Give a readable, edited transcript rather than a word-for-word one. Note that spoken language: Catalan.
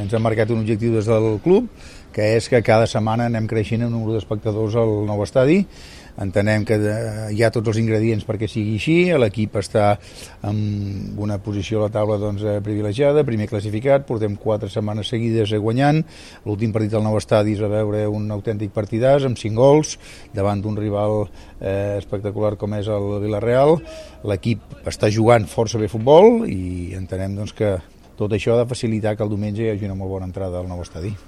Ens hem marcat un objectiu des del club, que és que cada setmana anem creixent el número d'espectadors al nou estadi. Entenem que hi ha tots els ingredients perquè sigui així, l'equip està en una posició a la taula privilegiada, primer classificat, portem 4 setmanes seguides guanyant, l'últim partit al nou estadi es va veure un autèntic partidàs amb 5 gols davant d'un rival espectacular com és el Villarreal. L'equip està jugant força bé futbol i entenem que tot això ha de facilitar que el diumenge hi hagi una molt bona entrada al nou estadi.